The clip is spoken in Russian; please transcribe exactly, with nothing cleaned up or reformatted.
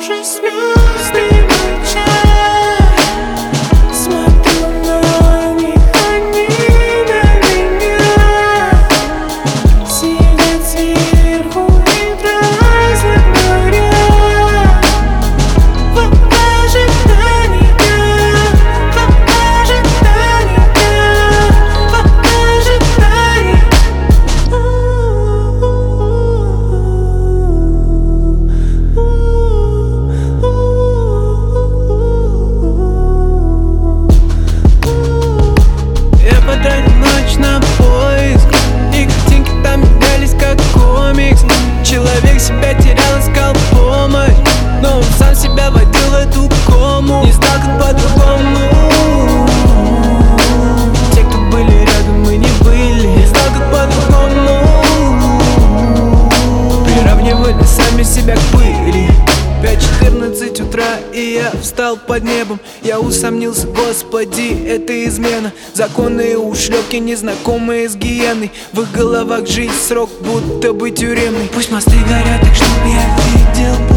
снаружи звезды молчат. Смотрю на них, они на меня. Сидят сверху и праздник говорят. В ожидании, в ожидании, в ожидании. Я потратил ночь на поиск, и картинки там менялись как комикс. Человек себя терял, искал помощь, но он сам себя водил в эту кому. Не знал, как по-другому. Те, кто были рядом, мы не были. Не знал, как по-другому. Приравнивали сами себя к пыли. Пять четырнадцать утра, и я встал под небом. Я усомнился, господи, это измена. Законные ушлепки, незнакомые с гиеной. В их головах жизнь срок, будто бы тюремный. Пусть мосты горят так, чтоб я видел.